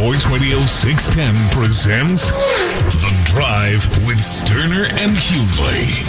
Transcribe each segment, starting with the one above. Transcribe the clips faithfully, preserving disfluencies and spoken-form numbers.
Sports Radio six ten presents The Drive with Sterner and Hughley.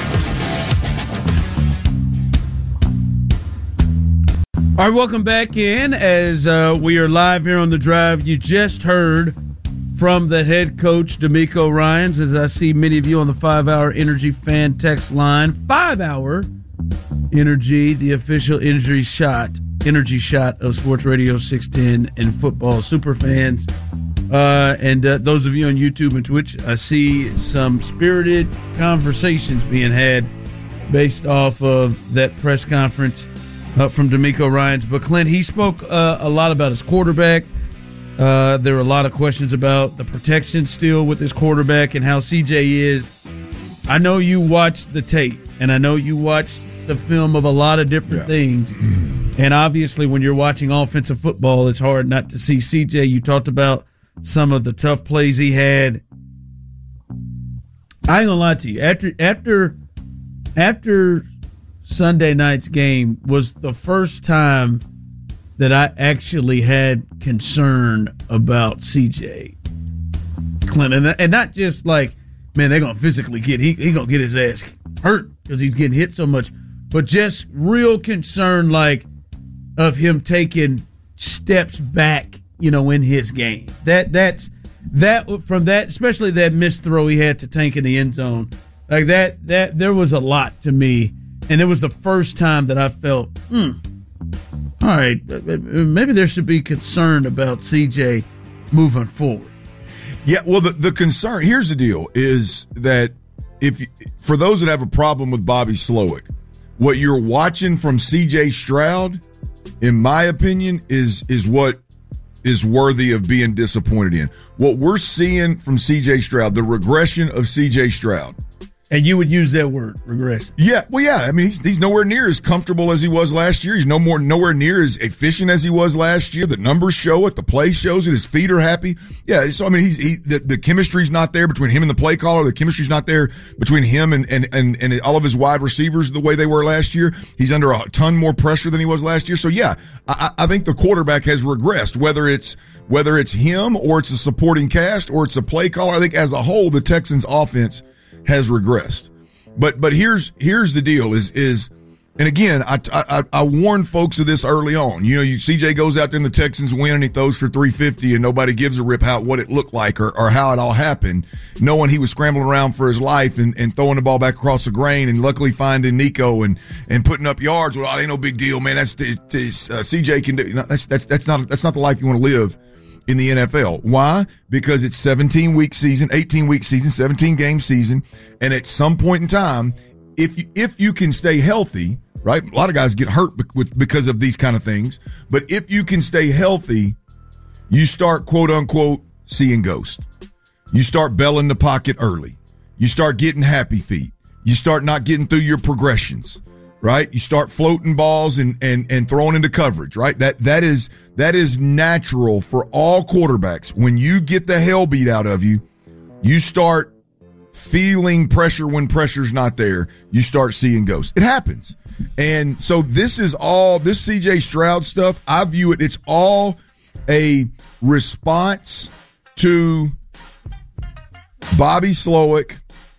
All right, welcome back in as uh, we are live here on The Drive. You just heard from the head coach, D'Amico Ryans, as I see many of you on the five-hour Energy fan text line. Five-hour Energy, the official energy shot, energy shot of Sports Radio six ten and football super fans. Uh, and uh, those of you on YouTube and Twitch, I see some spirited conversations being had based off of that press conference uh, from D'Amico Ryans. But Clint, he spoke uh, a lot about his quarterback. Uh, there were a lot of questions about the protection still with his quarterback and how C J is. I know you watched the tape, and I know you watched the film of a lot of different yeah. things. And obviously, when you're watching offensive football, it's hard not to see C J. You talked about some of the tough plays he had. I ain't gonna lie to you. After after after Sunday night's game was the first time that I actually had concern about C J Clinton, and not just like, man, they're gonna physically get he he gonna get his ass hurt because he's getting hit so much, but just real concern, like, of him taking steps back, you know, in his game. That that's that from that, especially that missed throw he had to Tank in the end zone, like that that there was a lot to me, and it was the first time that I felt, hmm. All right, maybe there should be concern about C J moving forward. Yeah, well, the, the concern, here's the deal, is that if for those that have a problem with Bobby Slowick, what you're watching from C J Stroud, in my opinion, is is what is worthy of being disappointed in. What we're seeing from C J Stroud, the regression of C J Stroud. And you would use that word, regression. Yeah, well, yeah. I mean, he's, he's nowhere near as comfortable as he was last year. He's no more, nowhere near as efficient as he was last year. The numbers show it. The play shows it. His feet are happy. Yeah, so I mean, he's he, the, the chemistry's not there between him and the play caller. The chemistry's not there between him and, and and and all of his wide receivers the way they were last year. He's under a ton more pressure than he was last year. So yeah, I, I think the quarterback has regressed. Whether it's whether it's him or it's a supporting cast or it's a play caller, I think as a whole the Texans' offense has regressed. But but here's here's the deal is is and again I, I I warned folks of this early on. You know, you C J goes out there and the Texans win and he throws for three fifty and nobody gives a rip how what it looked like or, or how it all happened, knowing he was scrambling around for his life and, and throwing the ball back across the grain and luckily finding Nico and and putting up yards. Well, oh, ain't no big deal, man. That's it's, uh, C J can do. That's that's that's not that's not the life you want to live in the N F L. Why? Because it's seventeen week season, eighteen week season, seventeen game season. And at some point in time, if you, if you can stay healthy, right? A lot of guys get hurt with, because of these kind of things. But if you can stay healthy, you start quote unquote seeing ghosts. You start belling the pocket early. You start getting happy feet. You start not getting through your progressions. Right? You start floating balls and, and, and throwing into coverage, right? That, that is, that is natural for all quarterbacks. When you get the hell beat out of you, you start feeling pressure when pressure's not there. You start seeing ghosts. It happens. And so this is all, this C J Stroud stuff, I view it, it's all a response to Bobby Slowick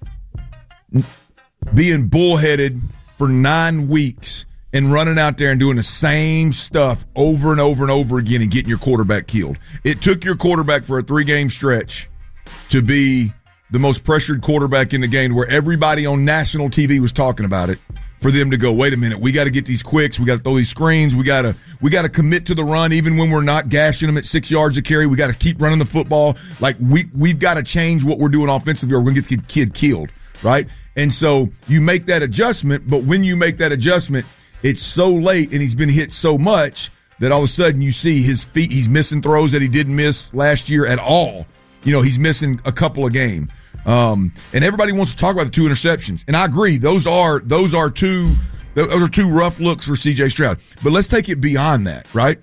being bullheaded for nine weeks and running out there and doing the same stuff over and over and over again and getting your quarterback killed. It took your quarterback for a three-game stretch to be the most pressured quarterback in the game where everybody on national T V was talking about it, for them to go, wait a minute, we got to get these quicks, we got to throw these screens, we got to we got to commit to the run even when we're not gashing them at six yards a carry. We got to keep running the football. Like, we, we've got to change what we're doing offensively or we're going to get the kid killed, right? And so you make that adjustment, but when you make that adjustment, it's so late and he's been hit so much that all of a sudden you see his feet, he's missing throws that he didn't miss last year at all. You know, he's missing a couple of games. Um, and everybody wants to talk about the two interceptions. And I agree, those are those are two those are two rough looks for C J Stroud. But let's take it beyond that, right?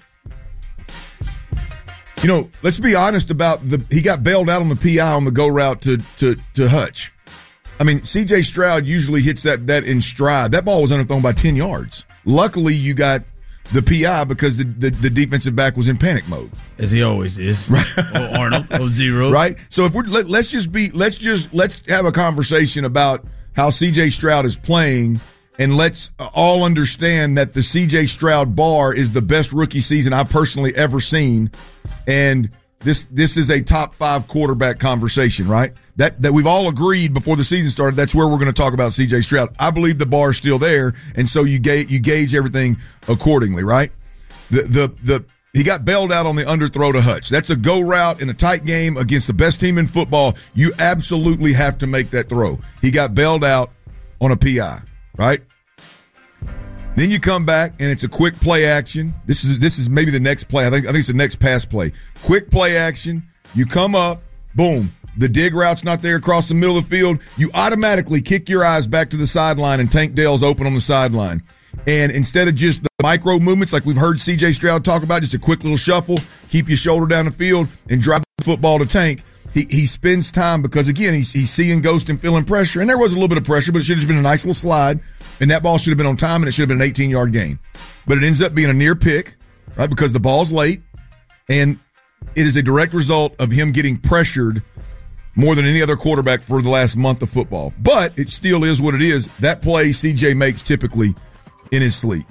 You know, let's be honest about the he got bailed out on the P I on the go route to to to Hutch. I mean, C J Stroud usually hits that that in stride. That ball was underthrown by ten yards. Luckily, you got the P I because the, the, the defensive back was in panic mode. As he always is. Oh, Arnold, oh, zero. Right? So if we're let, let's just be let's just let's have a conversation about how C J Stroud is playing, and let's all understand that the C J Stroud bar is the best rookie season I've personally ever seen. And this this is a top five quarterback conversation, right? That that we've all agreed before the season started. That's where we're going to talk about C J Stroud. I believe the bar is still there, and so you gauge you gauge everything accordingly, right? The the the he got bailed out on the underthrow to Hutch. That's a go route in a tight game against the best team in football. You absolutely have to make that throw. He got bailed out on a P I, right? Then you come back and it's a quick play action. This is this is maybe the next play. I think I think it's the next pass play. Quick play action. You come up, boom. The dig route's not there across the middle of the field. You automatically kick your eyes back to the sideline, and Tank Dell's open on the sideline. And instead of just the micro movements like we've heard C J Stroud talk about, just a quick little shuffle, keep your shoulder down the field, and drive the football to Tank, he he spends time because, again, he's, he's seeing ghost and feeling pressure. And there was a little bit of pressure, but it should have been a nice little slide. And that ball should have been on time, and it should have been an eighteen-yard gain. But it ends up being a near pick, right, because the ball's late. And it is a direct result of him getting pressured more than any other quarterback for the last month of football. But it still is what it is. That play C J makes typically in his sleep.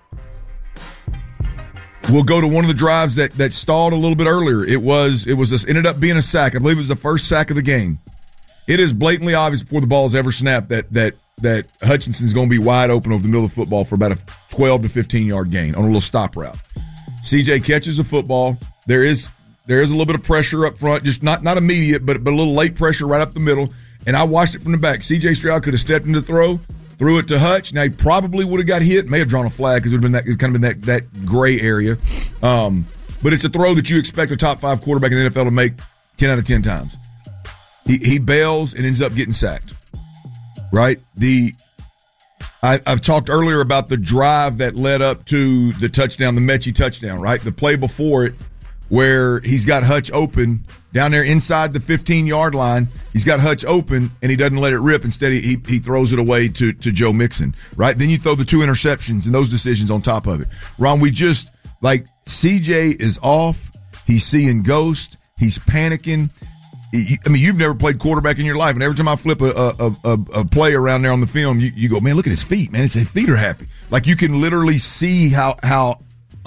We'll go to one of the drives that that stalled a little bit earlier. It was it was a, ended up being a sack. I believe it was the first sack of the game. It is blatantly obvious before the ball's ever snapped that that that Hutchinson's going to be wide open over the middle of the football for about a twelve to fifteen-yard gain on a little stop route. C J catches the football. There is there is a little bit of pressure up front, just not not immediate, but, but a little late pressure right up the middle. And I watched it from the back. C J Stroud could have stepped into the throw, threw it to Hutch. Now, he probably would have got hit, may have drawn a flag because it would have been that, kind of been that, that gray area. Um, but it's a throw that you expect a top five quarterback in the N F L to make ten out of ten times. He, he bails and ends up getting sacked. Right? The I, I've talked earlier about the drive that led up to the touchdown, the Mechie touchdown, right? The play before it where he's got Hutch open down there inside the fifteen-yard line. He's got Hutch open, and he doesn't let it rip. Instead, he he throws it away to, to Joe Mixon, right? Then you throw the two interceptions and those decisions on top of it. Ron, we just, like, C J is off. He's seeing ghost. He's panicking. I mean, you've never played quarterback in your life, and every time I flip a a, a, a play around there on the film, you, you go, man, look at his feet, man. His feet are happy. Like, you can literally see how how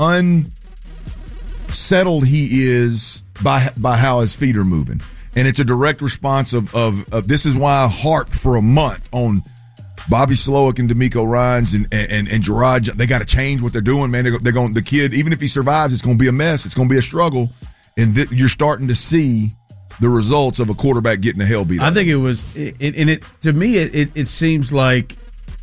unsettled he is by by how his feet are moving, and it's a direct response of of, of this is why I harped for a month on Bobby Slowick and D'Amico Ryans and and and Gerard. They got to change what they're doing, man. They're, they're going. The kid, even if he survives, it's going to be a mess. It's going to be a struggle, and th- you're starting to see the results of a quarterback getting the hell beat out. I think it was, it, it, and it to me, it, it, it seems like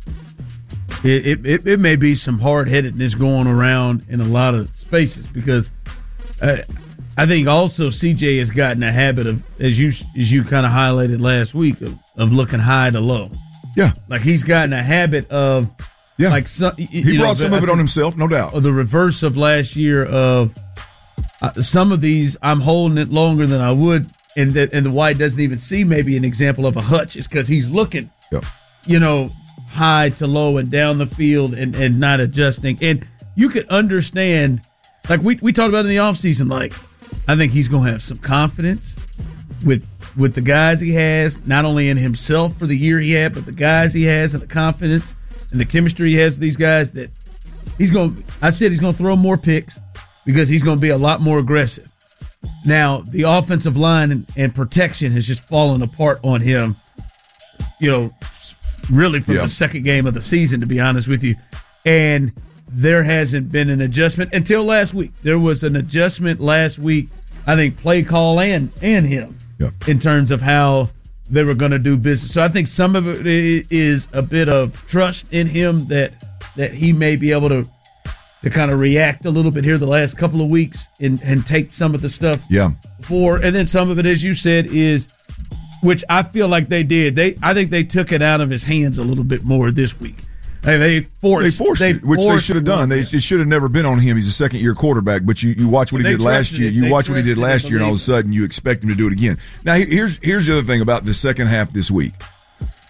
it, it, it may be some hard-headedness going around in a lot of spaces because uh, I think also C J has gotten a habit of, as you as you kind of highlighted last week, of, of looking high to low. Yeah. Like he's gotten a habit of, yeah. like some, he brought know, some of it on himself, no doubt. Or the reverse of last year of uh, some of these, I'm holding it longer than I would. And the, and the White doesn't even see maybe an example of a Hutch is because he's looking, yep. you know, high to low and down the field and, and not adjusting. And you could understand, like we we talked about in the offseason, like I think he's going to have some confidence with with the guys he has, not only in himself for the year he had, but the guys he has and the confidence and the chemistry he has with these guys that he's going – I said he's going to throw more picks because he's going to be a lot more aggressive. Now, the offensive line and, and protection has just fallen apart on him, you know, really from yeah. the second game of the season, to be honest with you. And there hasn't been an adjustment until last week. There was an adjustment last week, I think, play call and, and him yeah. in terms of how they were going to do business. So I think some of it is a bit of trust in him that that he may be able to to kind of react a little bit here the last couple of weeks and, and take some of the stuff yeah. for, and then some of it, as you said, is, which I feel like they did. They, I think they took it out of his hands a little bit more this week. They, they forced, they forced they it, which forced they should have done. They, it should have never been on him. He's a second year quarterback, but you, you watch what he they did last year. It. You they watch what he did last year, and all of a it. sudden you expect him to do it again. Now, here's here's the other thing about the second half this week.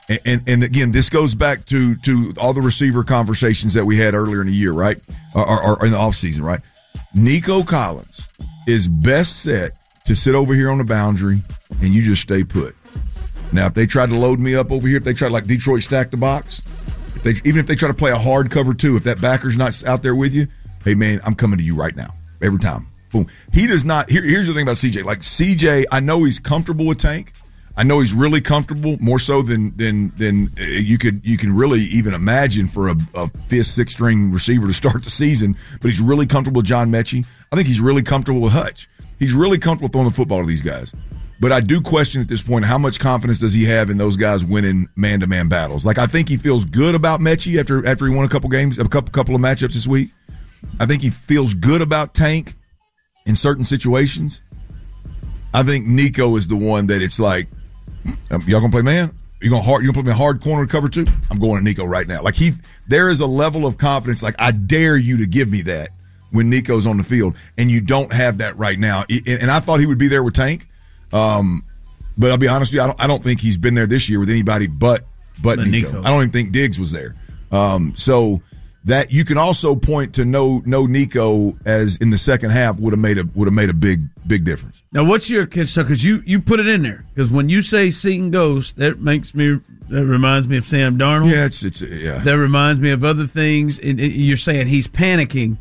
And, and, and again, this goes back to to all the receiver conversations that we had earlier in the year, right? Or, or, or in the offseason, right? Nico Collins is best set to sit over here on the boundary and you just stay put. Now, if they try to load me up over here, if they try to like Detroit stack the box, if they, even if they try to play a hard cover two, if that backer's not out there with you, hey, man, I'm coming to you right now. Every time. Boom. He does not. Here, here's the thing about C J. Like, C J, I know he's comfortable with Tank. I know he's really comfortable, more so than than than you could you can really even imagine for a, a fifth, sixth string receiver to start the season. But he's really comfortable with John Mechie. I think he's really comfortable with Hutch. He's really comfortable throwing the football to these guys. But I do question at this point, how much confidence does he have in those guys winning man-to-man battles? Like, I think he feels good about Mechie after after he won a couple games, a couple couple of matchups this week. I think he feels good about Tank in certain situations. I think Nico is the one that it's like, y'all gonna play man? You gonna hard? You gonna play me a hard corner cover two? I'm going to Nico right now. Like he, there is a level of confidence. Like I dare you to give me that when Nico's on the field, and you don't have that right now. And I thought he would be there with Tank, um, but I'll be honest with you, I don't. I don't think he's been there this year with anybody but but, but Nico. Nico. I don't even think Diggs was there. Um, so that you can also point to no no Nico as in the second half would have made a would have made a big big difference. Now, what's your concern? Because you, you put it in there. Because when you say Seton Ghost, that makes me that reminds me of Sam Darnold. Yeah, it's it's yeah. That reminds me of other things. And you're saying he's panicking.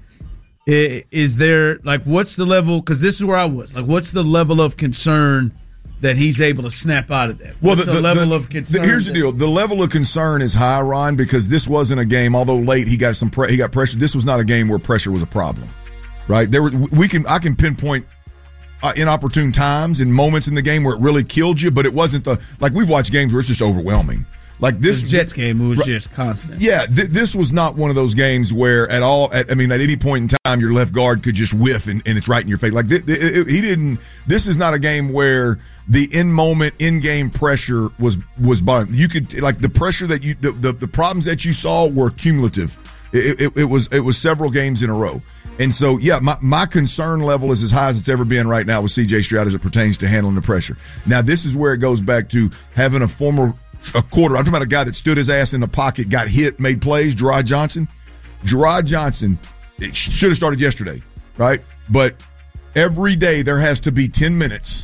Is there like what's the level? Because this is where I was. Like, what's the level of concern that he's able to snap out of that? What's well, the, the, the level the, of concern. The, here's the deal: the level of concern is high, Ron, because this wasn't a game. Although late, he got some pre- he got pressure. This was not a game where pressure was a problem, right? There were we can I can pinpoint uh, inopportune times and moments in the game where it really killed you, but it wasn't the like we've watched games where it's just overwhelming. Like this the Jets game, it was right, just constant. Yeah, th- this was not one of those games where at all. At, I mean, at any point in time, your left guard could just whiff and, and it's right in your face. Like th- th- it, he didn't. This is not a game where the in moment, in game pressure was was bottom. You could like the pressure that you the, the, the problems that you saw were cumulative. It, it, it was it was several games in a row. And so, yeah, my, my concern level is as high as it's ever been right now with C J Stroud as it pertains to handling the pressure. Now, this is where it goes back to having a former a quarter. I'm talking about a guy that stood his ass in the pocket, got hit, made plays, Gerard Johnson. Gerard Johnson, it should have started yesterday, right? But every day there has to be ten minutes.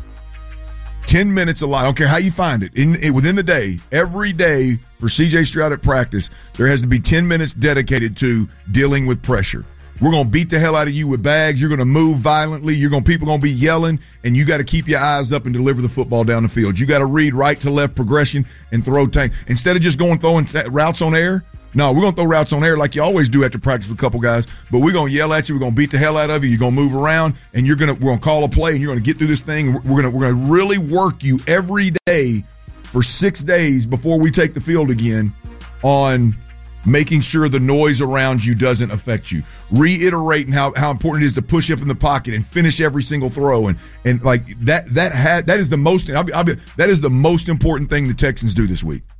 ten minutes a lot. I don't care how you find it. In, in within the day, every day for C J Stroud at practice, there has to be ten minutes dedicated to dealing with pressure. We're going to beat the hell out of you with bags. You're going to move violently. You're going people going to be yelling, and you got to keep your eyes up and deliver the football down the field. You got to read right to left progression and throw tank. Instead of just going throwing routes on air, no, we're going to throw routes on air like you always do after practice with a couple guys, but we're going to yell at you. We're going to beat the hell out of you. You're going to move around, and you're going to we're going to call a play, and you're going to get through this thing. And we're going to we're going to really work you every day for six days before we take the field again on making sure the noise around you doesn't affect you, reiterating how, how important it is to push up in the pocket and finish every single throw, and and like that that had that is the most I'll be, I'll be, that is the most important thing the Texans do this week.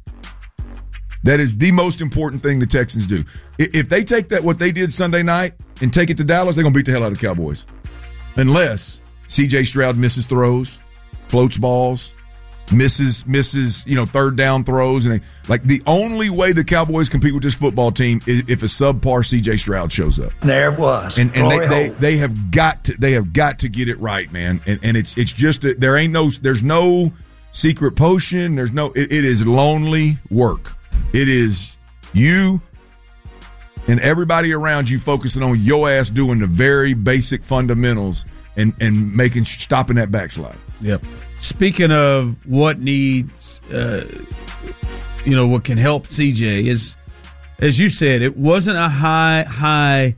That is the most important thing the Texans do. If they take that what they did Sunday night and take it to Dallas, they're gonna beat the hell out of the Cowboys, unless C J Stroud misses throws, floats balls. Misses, misses, you know, third down throws. And they, like the only way the Cowboys compete with this football team is if a subpar C J Stroud shows up. There it was. And, and they, they, they have got to, they have got to get it right, man. And, and it's, it's just, a, there ain't no, there's no secret potion. There's no, it, it is lonely work. It is you and everybody around you focusing on your ass doing the very basic fundamentals and, and making, stopping that backslide. Yep. Speaking of what needs, uh, you know, what can help C J is, as you said, it wasn't a high, high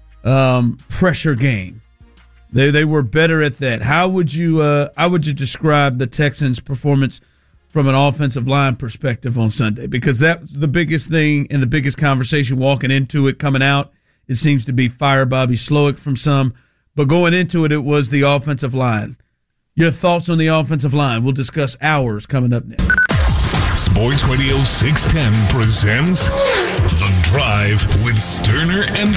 um, pressure game. They they were better at that. How would you, uh, how would you describe the Texans' performance from an offensive line perspective on Sunday? Because that's the biggest thing and the biggest conversation walking into it, coming out. It seems to be fire Bobby Slowick from some, but going into it, it was the offensive line. Your thoughts on the offensive line. We'll discuss ours coming up next. Sports Radio six ten presents The Drive with Sterner and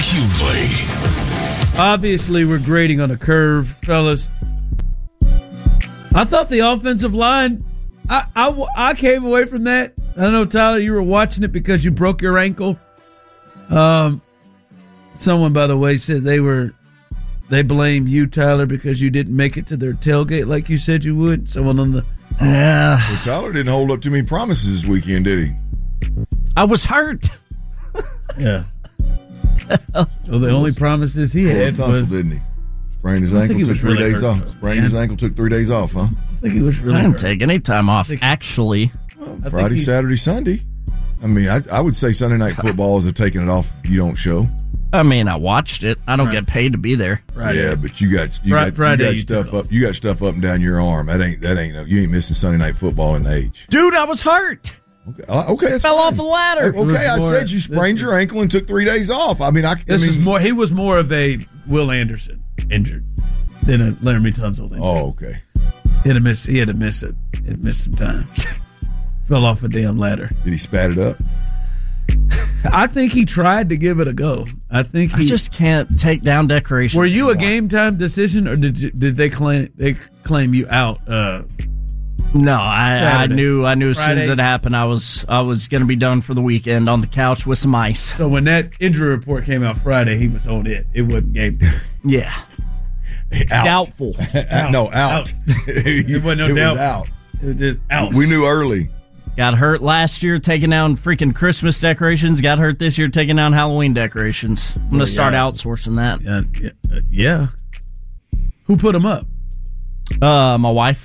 Hughley. Obviously, we're grading on a curve, fellas. I thought the offensive line, I, I, I came away from that I know, Tyler, you were watching it because you broke your ankle. Um, someone, by the way, said they were they blame you, Tyler, because you didn't make it to their tailgate like you said you would. Someone on the yeah. Well, Tyler didn't hold up too many promises this weekend, did he? I was hurt. Yeah. So the only promises he had tonsil, was, didn't he? Sprained his I think ankle, he took was three really days hurt, off. though, Sprained man. his ankle, took three days off, huh? I think he was really I didn't hurt. take any time off, actually. Well, think Friday, he's- Saturday, Sunday. I mean, I, I would say Sunday night football is a taking it off if you don't show. I mean, I watched it. I don't Right. get paid to be there. Friday. Yeah, but you got you Fri- got, Friday you you got stuff took up. You got stuff up and down your arm. That ain't that ain't no. You ain't missing Sunday night football in age. Dude, I was hurt. Okay, uh, okay, that's Fell fine. off the ladder. Okay, was I more- said you sprained this your ankle and took three days off. I mean, I, I This mean, is more. He was more of a Will Anderson injured than a Laramie Tunsil injured. Oh, okay. He had to miss. He had to miss it. He had missed some time. Fell off a damn ladder. Did he spat it up? I think he tried to give it a go. I think he I just can't take down decorations. Were you a anymore. game time decision, or did you, did they claim they claim you out? Uh, No, I, I Saturday. knew. I knew as soon as Friday. it happened, I was I was going to be done for the weekend on the couch with some ice. so when that injury report came out Friday, he was on it. It wasn't game time. Yeah, Out. doubtful. No, out. Out. It wasn't no It doubt. was out. It was just out. We knew early. Got hurt last year taking down freaking Christmas decorations. Got hurt this year taking down Halloween decorations. I'm going to start yeah. outsourcing that. Uh, yeah, uh, yeah. Who put him up? Uh, my wife.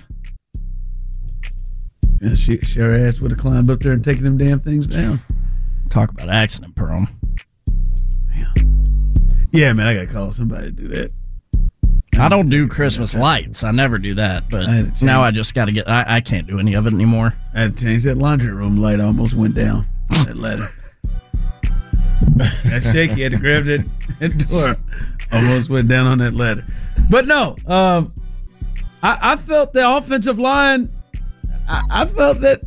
Yeah, she, she her ass would have climbed up there and taken them damn things down. Talk about accident prone. Yeah, man, I got to call somebody to do that. I don't do Christmas lights. I never do that. But I had to change. now I just got to get. I, I can't do any of it anymore. I had to change that laundry room light. Almost went down that ladder. That shaky had to grab that, that door. Almost went down on that ladder. But no, um, I, I felt the offensive line. I, I felt that,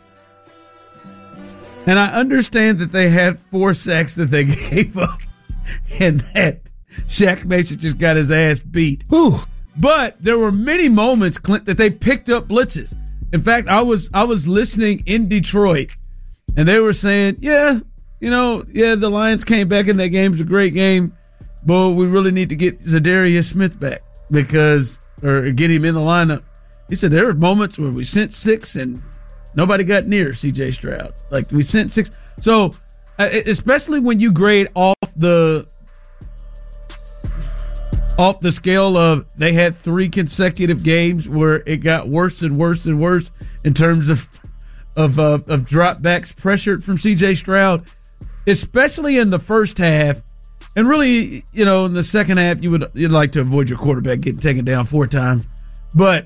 and I understand that they had four sacks that they gave up, and that Shaq Mason just got his ass beat. Whew. But there were many moments, Clint, that they picked up blitzes. In fact, I was I was listening in Detroit, and they were saying, yeah, you know, yeah, the Lions came back in that game. It was a great game, but we really need to get Zadarius Smith back because, or get him in the lineup. He said there were moments where we sent six and nobody got near C J Stroud. Like we sent six. So, uh, especially when you grade off the off the scale of they had three consecutive games where it got worse and worse and worse in terms of of uh, of dropbacks pressured from C J Stroud, especially in the first half, and really, you know, in the second half, you would you'd like to avoid your quarterback getting taken down four times, but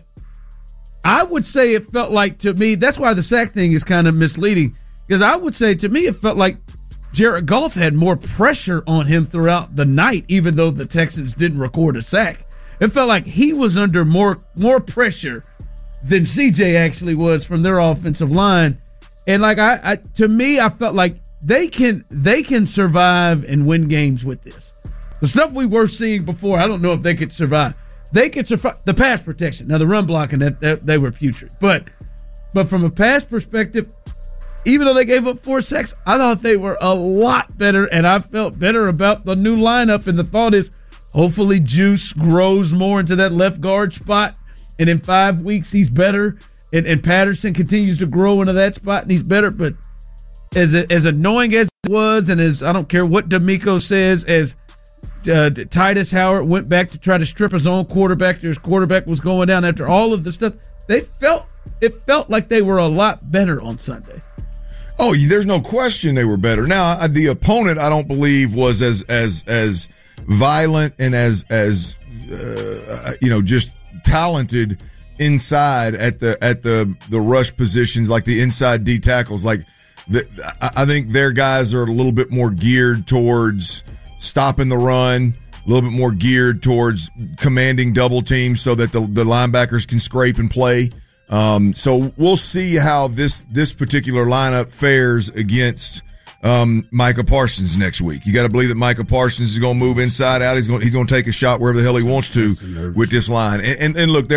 I would say it felt like, to me, that's why the sack thing is kind of misleading, because I would say to me it felt like Jared Goff had more pressure on him throughout the night, even though the Texans didn't record a sack. It felt like he was under more more pressure than C J actually was from their offensive line. And like I, I to me, I felt like they can they can survive and win games with this. The stuff we were seeing before, I don't know if they could survive. They could survive the pass protection. Now the run blocking, that, that they were putrid. But but from a pass perspective, even though they gave up four sacks, I thought they were a lot better, and I felt better about the new lineup. And the thought is, hopefully Juice grows more into that left guard spot, and in five weeks he's better, and, and Patterson continues to grow into that spot, and he's better. But as as annoying as it was, and as I don't care what D'Amico says, as uh, Titus Howard went back to try to strip his own quarterback, his quarterback was going down after all of the stuff, they felt it felt like they were a lot better on Sunday. Oh, there's no question they were better. Now, the opponent, I don't believe, was as as as violent and as as uh, you know, just talented inside at the at the the rush positions, like the inside D tackles. Like the, I think their guys are a little bit more geared towards stopping the run, a little bit more geared towards commanding double teams so that the the linebackers can scrape and play. Um, so we'll see how this this particular lineup fares against um, Micah Parsons next week. You got to believe that Micah Parsons is going to move inside out. He's going he's going to take a shot wherever the hell he wants to with this line. And and, and look, there, I,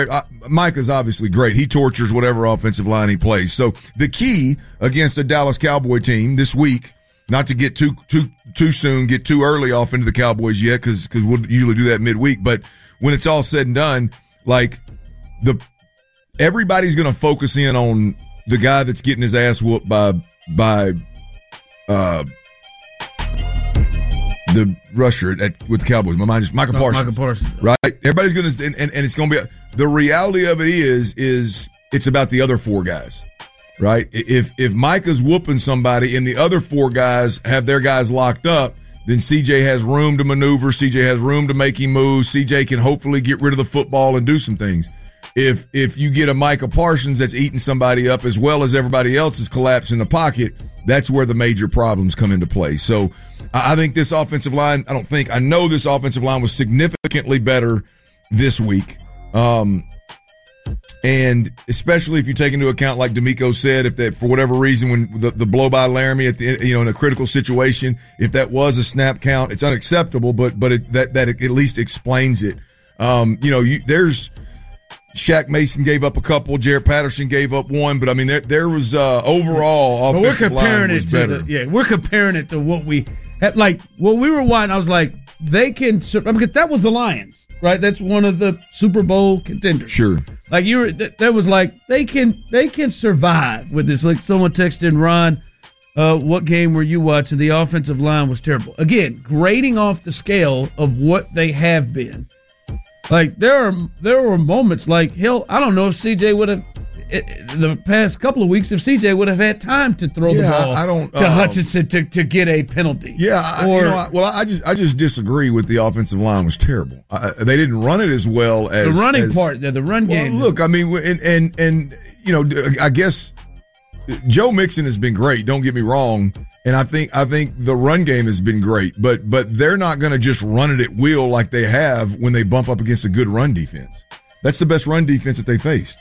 Micah's obviously great. He tortures whatever offensive line he plays. So the key against a Dallas Cowboy team this week, not to get too too too soon, get too early off into the Cowboys yet, because because we'll usually do that midweek. But when it's all said and done, like the everybody's going to focus in on the guy that's getting his ass whooped by by uh, the rusher at, with the Cowboys. My mind is Micah No, Parsons. Micah Parsons. Right? Everybody's going to, and, and, and it's going to be, the reality of it is, is it's about the other four guys, right? If, if Micah's whooping somebody and the other four guys have their guys locked up, then C J has room to maneuver. C J has room to make him move. C J can hopefully get rid of the football and do some things. If if you get a Micah Parsons that's eating somebody up as well as everybody else is collapsing the pocket, that's where the major problems come into play. So I think this offensive line, I don't think, I know this offensive line was significantly better this week. Um, and especially if you take into account, like D'Amico said, if that, for whatever reason, when the, the blow by Laramie at the, you know, in a critical situation, if that was a snap count, it's unacceptable, but, but it, that, that at least explains it. Um, you know, you, there's, Shaq Mason gave up a couple. Jarrett Patterson gave up one. But, I mean, there there was uh, overall but offensive we're comparing line was it to better. the, yeah, we're comparing it to what we had. Like, when we were watching, I was like, they can – because that was the Lions, right? That's one of the Super Bowl contenders. Sure. Like, you were – that was like, they can they can survive with this. Like, someone texted in, Ron, uh, what game were you watching? The offensive line was terrible. Again, grading off the scale of what they have been. Like, there are there were moments like, hell, I don't know if C J would have, the past couple of weeks, if C J would have had time to throw yeah, the ball I don't, to uh, Hutchinson to, to get a penalty. Yeah, I, or, you know, I, well, I just I just disagree with the offensive line was terrible. I, they didn't run it as well as the running as, part, the, the run well, game. Look, I mean, and, and and you know, I guess Joe Mixon has been great. Don't get me wrong. And I think I think the run game has been great, but but they're not going to just run it at will like they have when they bump up against a good run defense. That's the best run defense that they faced.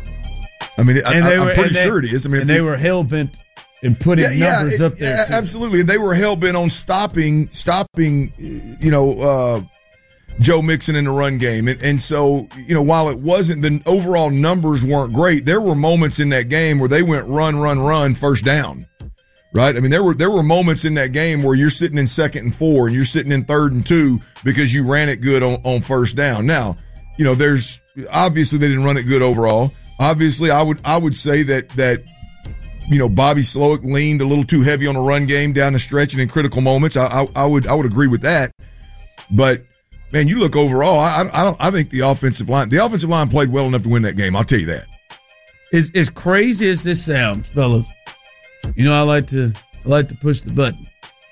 I mean, I, were, I'm pretty they, sure it is. I mean, and they were hell bent in putting yeah, numbers yeah, up there. Yeah, too. absolutely. They were hell bent on stopping stopping, you know, uh, Joe Mixon in the run game, and and so you know, while it wasn't, the overall numbers weren't great. There were moments in that game where they went run, run, run, first down. Right? I mean, there were there were moments in that game where you're sitting in second and four and you're sitting in third and two because you ran it good on, on first down. Now, you know, there's obviously they didn't run it good overall. Obviously, I would I would say that that you know Bobby Slowick leaned a little too heavy on the run game down the stretch and in critical moments. I I, I would I would agree with that. But man, you look overall, I I don't I think the offensive line the offensive line played well enough to win that game. I'll tell you that. As as crazy as this sounds, fellas. You know, I like to I like to push the button.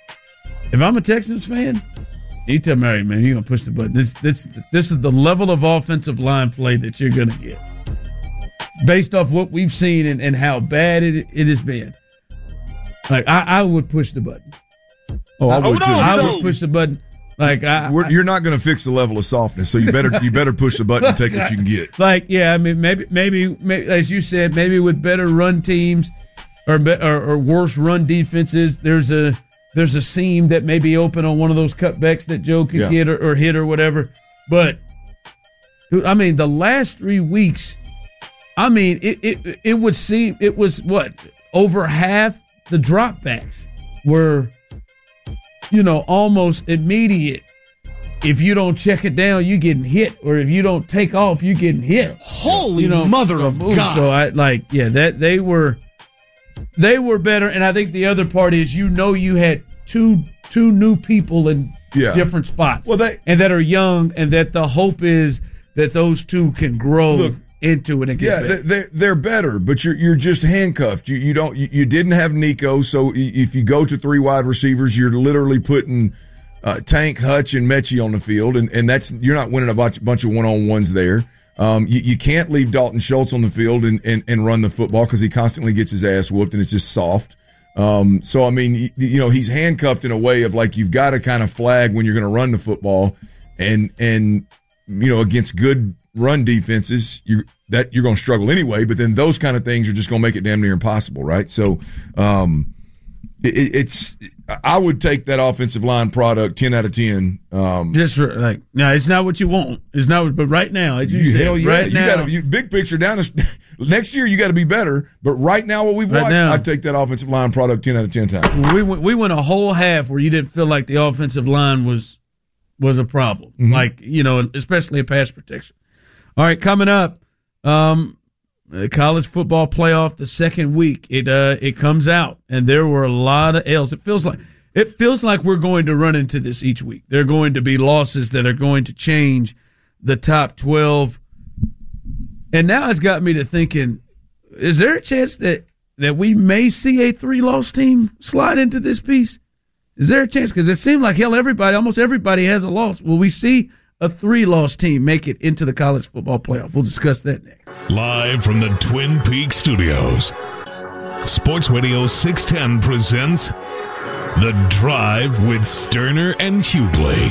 If I'm a Texans fan, you tell me, man, you're gonna push the button. This this this is the level of offensive line play that you're gonna get, based off what we've seen and, and how bad it it has been. Like I, I would push the button. Oh, I would too. I would push the button. Like I, We're, you're not going to fix the level of softness, so you better you better push the button and take what you can get. Like yeah, I mean maybe maybe, maybe as you said, maybe with better run teams. Or, or or worse run defenses. There's a there's a seam that may be open on one of those cutbacks that Joe could yeah. get or, or hit or whatever. But dude, I mean, the last three weeks, I mean, it it it would seem it was what over half the dropbacks were, you know, almost immediate. If you don't check it down, you getting hit, or if you don't take off, you getting hit. Holy you know, mother of God! So I like yeah that they were. They were better, and I think the other part is you know you had two two new people in yeah. different spots, well, they, and that are young, and that the hope is that those two can grow look, into it and get yeah, better. they're they're better, but you're you're just handcuffed. You you don't you, you didn't have Nico, so if you go to three wide receivers, you're literally putting uh, Tank, Hutch, and Mechie on the field, and, and that's you're not winning a bunch bunch of one on ones there. Um, you, you can't leave Dalton Schultz on the field and, and, and run the football because he constantly gets his ass whooped and it's just soft. Um, so, I mean, you, you know, he's handcuffed in a way of like you've got to kind of flag when you're going to run the football. And, and you know, against good run defenses, you that you're going to struggle anyway. But then those kind of things are just going to make it damn near impossible, right? So um, it, it's I would take that offensive line product ten out of ten. Um, Just for, like, no, it's not what you want. It's not, but right now, as you, you said, hell yeah, right you now, got to big picture down. Next year, you got to be better. But right now, what we've Right watched, now. I'd take that offensive line product ten out of ten times. we went, we went a whole half where you didn't feel like the offensive line was was a problem, Mm-hmm. like, you know, especially in pass protection. All right, coming up, um, the college football playoff, the second week, it uh, it comes out, and there were a lot of L's. It feels like it feels like we're going to run into this each week. There are going to be losses that are going to change the top twelve, and now it's got me to thinking: is there a chance that that we may see a three-loss team slide into this piece? Is there a chance? Because it seemed like hell, everybody, almost everybody has a loss. Will we see a three-loss team make it into the college football playoff? We'll discuss that next. Live from the Twin Peaks studios, Sports Radio six ten presents The Drive with Sterner and Hughley.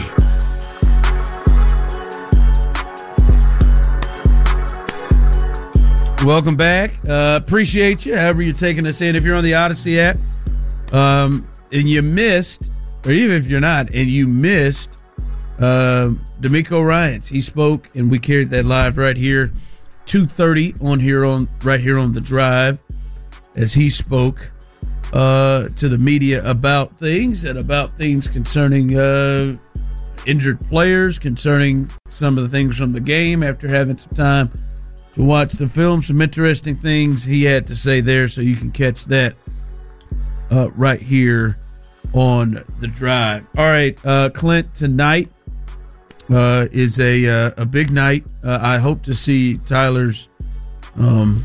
Welcome back. Uh, appreciate you, however you're taking us in. If you're on the Odyssey app um, and you missed, or even if you're not, and you missed uh, D'Amico Ryans, he spoke, and we carried that live right here, two thirty on here on right here on The Drive, as he spoke uh, to the media about things and about things concerning uh, injured players, concerning some of the things from the game after having some time to watch the film. Some interesting things he had to say there, so you can catch that uh, right here on The Drive. All right, uh, Clint, tonight uh, is a uh, a big night. Uh, I hope to see Tyler's um,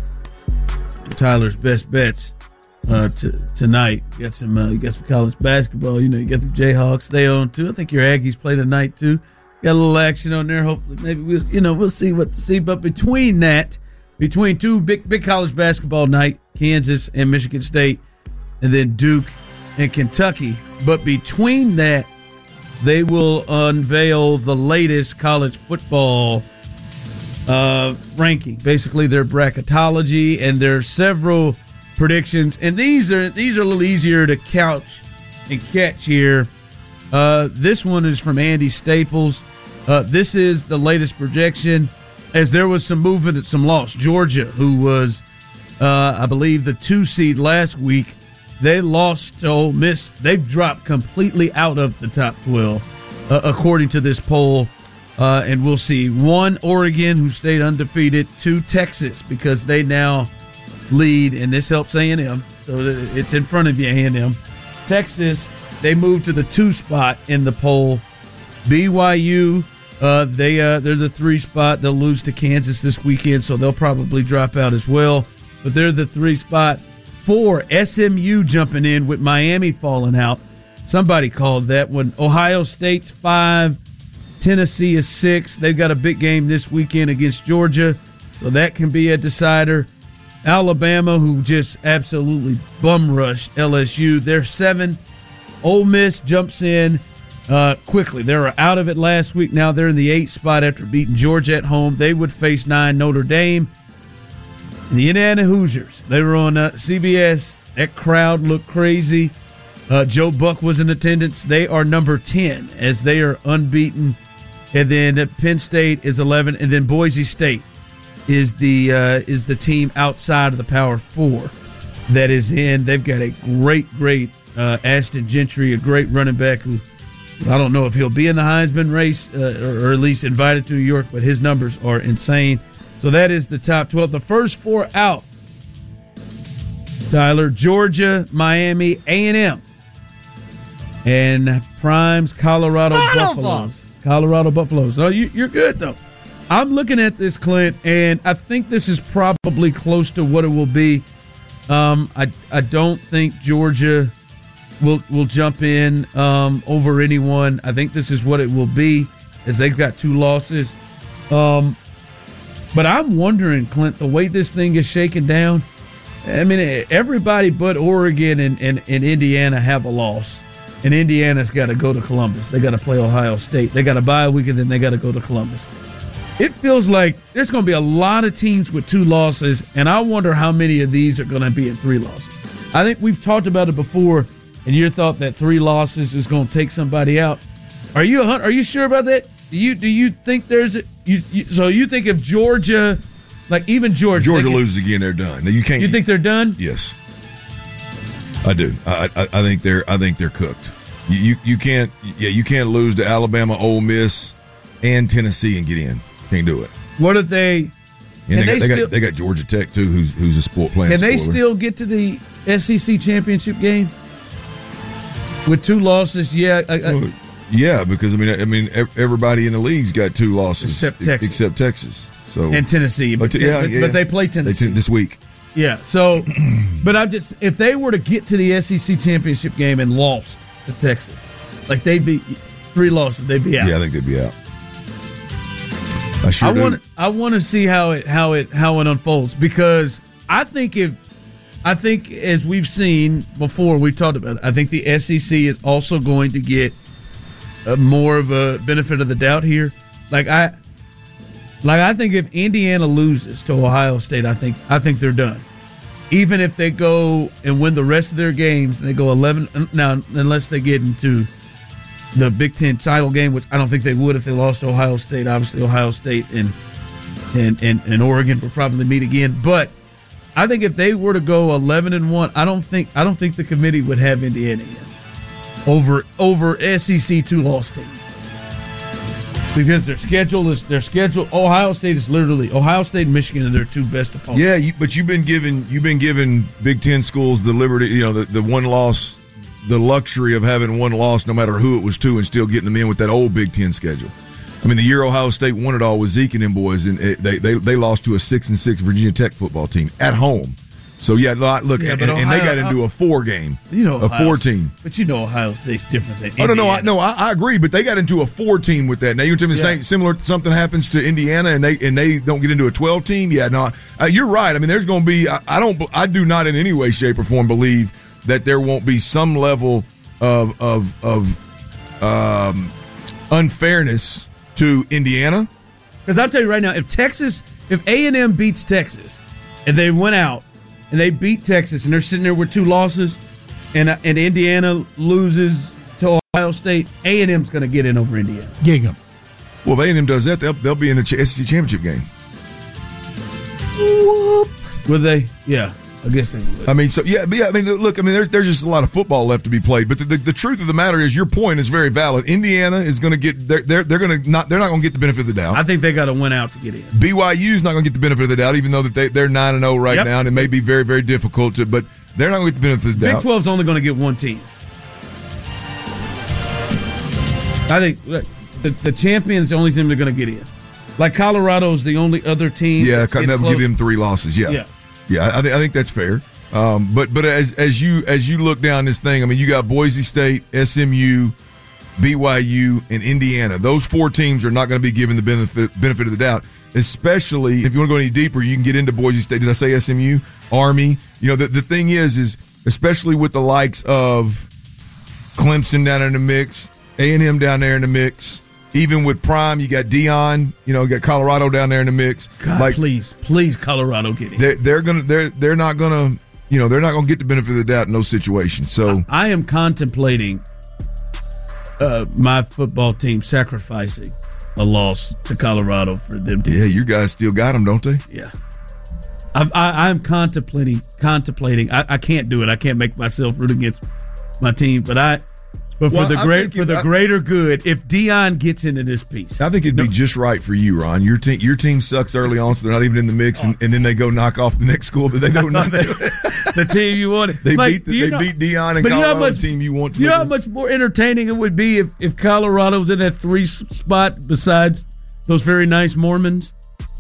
Tyler's best bets uh, t- tonight. Got some uh, you got some college basketball. You know, you got the Jayhawks. They on too. I think your Aggies play tonight too. Got a little action on there. Hopefully, maybe we'll you know we'll see what to see. But between that, between two big big college basketball night, Kansas and Michigan State, and then Duke and Kentucky. But between that, they will unveil the latest college football uh, ranking, basically their bracketology, and there are several predictions. And these are these are a little easier to couch and catch here. Uh, this one is from Andy Staples. Uh, this is the latest projection, as there was some movement and some loss. Georgia, who was, uh, I believe, the two seed last week, they lost to Ole Miss. They've dropped completely out of the top twelve, uh, according to this poll. Uh, and we'll see. One, Oregon, who stayed undefeated. Two, Texas, because they now lead, and this helps A and M. So it's in front of you, A and M. Texas, they moved to the two spot in the poll. B Y U, uh, they, uh, they're the three spot. They'll lose to Kansas this weekend, so they'll probably drop out as well. But they're the three spot. Four, S M U jumping in with Miami falling out. Somebody called that one. Ohio State's five. Tennessee is six. They've got a big game this weekend against Georgia, so that can be a decider. Alabama, who just absolutely bum rushed L S U, they're seven. Ole Miss jumps in uh, quickly. They were out of it last week. Now they're in the eighth spot after beating Georgia at home. They would face nine Notre Dame. And the Indiana Hoosiers, they were on uh, C B S. That crowd looked crazy. Uh, Joe Buck was in attendance. They are number ten as they are unbeaten. And then Penn State is eleven. And then Boise State is the uh, is the team outside of the Power Four that is in. They've got a great, great uh, Ashton Gentry, a great running back who I don't know if he'll be in the Heisman race uh, or, or at least invited to New York, but his numbers are insane. So that is the top twelve. The first four out, Tyler, Georgia, Miami, A and M, and Prime's Colorado Buffaloes. Colorado Buffaloes. No, you, you're good, though. I'm looking at this, Clint, and I think this is probably close to what it will be. Um, I I don't think Georgia will will jump in um, over anyone. I think this is what it will be, as they've got two losses. Um, but I'm wondering, Clint, the way this thing is shaken down, I mean, everybody but Oregon and, and, and Indiana have a loss. And Indiana's got to go to Columbus. They got to play Ohio State. They got to bye a week, and then they got to go to Columbus. It feels like there's going to be a lot of teams with two losses, and I wonder how many of these are going to be in three losses. I think we've talked about it before. and your thought that three losses is going to take somebody out. Are you are you sure about that? Do you do you think there's a, you, you so you think if Georgia, like even Georgia, Georgia can, loses again, they're done. You can't. You think they're done? Yes, I do. I, I I think they're I think they're cooked. You, you you can't yeah you can't lose to Alabama, Ole Miss, and Tennessee and get in. Can't do it. What if they? And they, they, got, they, still, got, they got Georgia Tech too, who's who's a sport playing. Can they spoiler. still get to the S E C championship game with two losses? Yeah, I, I, Well, yeah, because I mean, I mean, everybody in the league's got two losses Except Texas. except Texas. So and Tennessee, but, But, yeah, but, yeah. but they play they Tennessee t- this week. Yeah, so, but I'm just if they were to get to the S E C championship game and lost to Texas, like they'd be three losses, they'd be out. Yeah, I think they'd be out. I sure I do. want I want to see how it how it how it unfolds because I think if I think as we've seen before, we've talked about it. I think the S E C is also going to get a, more of a benefit of the doubt here. Like I, like I think if Indiana loses to Ohio State, I think I think they're done. Even if they go and win the rest of their games, and they go eleven now, unless they get into the Big Ten title game, which I don't think they would if they lost to Ohio State. Obviously, Ohio State and and and, and Oregon will probably meet again. But I think if they were to go eleven and one, I don't think I don't think the committee would have Indiana in over over S E C two loss team because their schedule is their schedule. Ohio State is literally Ohio State and Michigan are their two best opponents. Yeah, you, but you've been given you've been given Big Ten schools the liberty, you know, the, the one loss. The luxury of having one loss, no matter who it was to, and still getting them in with that old Big Ten schedule. I mean, the year Ohio State won it all with Zeke and them boys, and it, they, they they lost to a six and six Virginia Tech football team at home. So yeah, look, Yeah, and, but and they Ohio- got into a four game, You know, a Ohio four State- team. but you know Ohio State's different than Oh no, no, I, Indiana. no, I, I agree, but they got into a four team with that. Now you're telling me Yeah. saying similar something happens to Indiana and they and they don't get into a twelve team. Yeah, no, uh, you're right. I mean, there's going to be. I, I don't. I do not in any way, shape, or form believe that there won't be some level of of of um, unfairness to Indiana. Because I'll tell you right now, if Texas, if A and M beats Texas, and they went out and they beat Texas, and they're sitting there with two losses, and and Indiana loses to Ohio State, A and M's going to get in over Indiana. Gig 'em. Well, if A and M does that, they'll they'll be in the S E C championship game. Would they? Yeah, I guess they would. I mean, so yeah, but yeah. I mean, look, I mean, there's there's just a lot of football left to be played. But the, the, the truth of the matter is, your point is very valid. Indiana is going to get they're they're, they're going to not they're not going to get the benefit of the doubt. I think they got to win out to get in. B Y U's not going to get the benefit of the doubt, even though that they they're nine and zero right Yep. now, and it may be very very difficult to. But they're not going to get the benefit of the Big doubt. twelve's only going to get one team. I think look, the the champion's the only team they're going to get in. Like Colorado's the only other team. Yeah, that's that getting will give close. them three losses. Yeah, Yeah. yeah. I, th- I think that's fair. Um, but but as as you as you look down this thing, I mean, you got Boise State, S M U, B Y U, and Indiana. Those four teams are not going to be given the benefit benefit of the doubt. Especially if you want to go any deeper, you can get into Boise State. Did I say S M U? Army. You know, the the thing is, is especially with the likes of Clemson down in the mix, A and M down there in the mix. Even with Prime, you got Dion. You know, you got Colorado down there in the mix. God, like, please, please, Colorado get in. they're they're gonna they're they're not gonna you know they're not gonna get the benefit of the doubt in those situations. So I am contemplating uh, my football team sacrificing a loss to Colorado for them to. yeah, you guys still got them, don't they? Yeah. I've, I, I'm contemplating, contemplating. I, I can't do it. I can't make myself root against my team, but I. But for Well, the I great think for it- the I- greater good, if Dion gets into this piece, I think it'd be just right for you, Ron. Your team your team sucks early on, so they're not even in the mix, and, and then they go knock off the next school that they don't. the team you wanted, They Like, beat the, do you they know- beat Dion and but you know how Colorado much- team you want. To You know how live in. much more entertaining it would be if, if Colorado was in that three s- spot besides those very nice Mormons?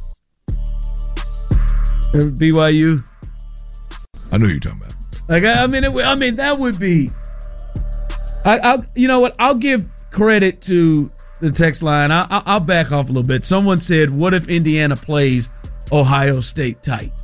Or B Y U. I know who you're talking about. Like I I mean, it, would- I mean that would be. I, I'll, you know what? I'll give credit to the text line. I, I, I'll back off a little bit. Someone said, "What if Indiana plays Ohio State tight?"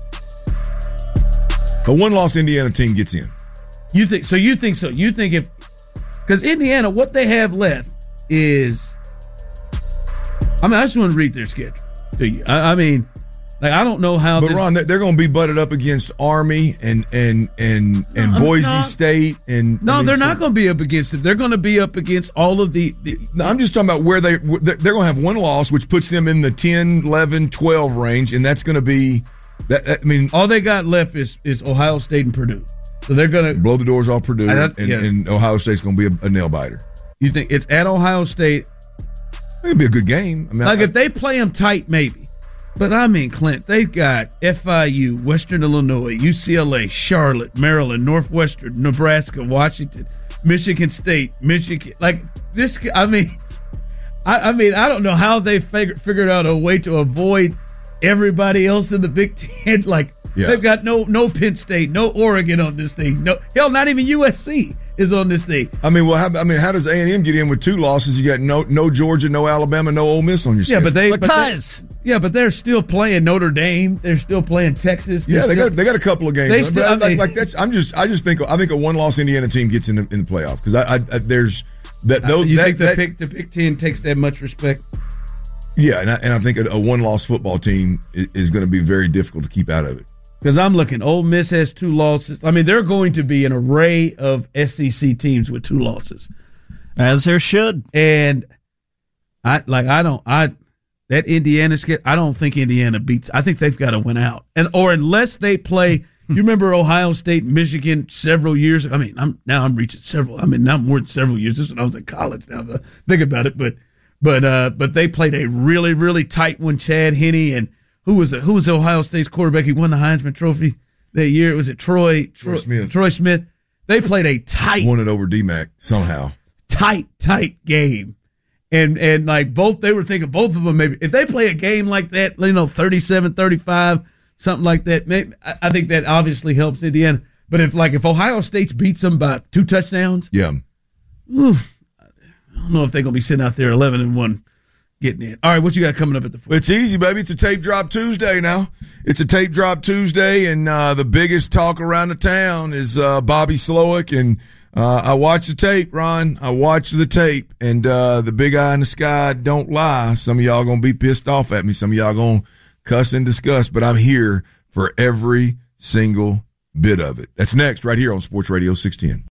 A one-loss Indiana team gets in. You think so? You think so? You think if because Indiana, what they have left is, I mean, I just want to read their schedule to you. I, I mean, Like, I don't know how. But this, Ron, they're, they're going to be butted up against Army and and and and No, Boise no. State and. No, I mean, they're so- not going to be up against it. They're going to be up against all of the. the No, I'm just talking about where they they're going to have one loss, which puts them in the ten, eleven, twelve range, and that's going to be that. that- I mean, all they got left is is Ohio State and Purdue. So they're going to. blow the doors off Purdue, I- and, yeah. and Ohio State's going to be a, a nail biter. You think it's at Ohio State? It'll be a good game. I mean, Like I, if they play them tight, maybe. But I mean, Clint, they've got F I U, Western Illinois, U C L A, Charlotte, Maryland, Northwestern, Nebraska, Washington, Michigan State, Michigan. Like this, I mean, I, I mean, I don't know how they figured figured out a way to avoid everybody else in the Big Ten. Like Yeah. they've got no no Penn State, no Oregon on this thing. No, hell, not even U S C is on this thing. I mean, well, how, I mean, how does A and M get in with two losses? You got no no Georgia, no Alabama, no Ole Miss on your Yeah, schedule. but they but they- Because yeah, but they're still playing Notre Dame. They're still playing Texas. yeah, They're they still- got they got a couple of games. They But still- I- I like, mean- like that's I'm just I just think I think a one loss Indiana team gets in the in the playoff because I, I, I there's that those You that, think the that- Big the Big Ten takes that much respect? yeah, and I, and I think a, a one loss football team is, is going to be very difficult to keep out of it. Because I'm looking, Ole Miss has two losses. I mean, they're going to be an array of S E C teams with two losses, as there should. and I like I don't I that Indiana skit. I don't think Indiana beats. I think they've got to win out, and or unless they play. You remember Ohio State, Michigan, several years. I mean, I'm now I'm reaching several. I mean, now more than several years. This is when I was in college. Now that I think about it, but but uh, but they played a really really tight one. Chad Henne and who was it? Who was Ohio State's quarterback? He won the Heisman Trophy that year. Was it Troy? Troy Smith. Troy Smith. They played a tight, Won it over D Mac somehow. tight, tight game. And and like both, they were thinking both of them maybe if they play a game like that, you know, thirty-seven thirty-five, something like that. Maybe, I I think that obviously helps Indiana. But if like if Ohio State beats them by two touchdowns, Yeah. oof, I don't know if they're gonna be sitting out there eleven and one getting in. All right, what you got coming up at the foot? It's easy, baby. It's a tape drop Tuesday now. It's a tape drop Tuesday, and uh, the biggest talk around the town is uh, Bobby Slowick. And uh, I watched the tape, Ron. I watched the tape, and uh, the big eye in the sky don't lie. Some of y'all going to be pissed off at me. Some of y'all going to cuss and discuss, but I'm here for every single bit of it. That's next right here on Sports Radio six ten.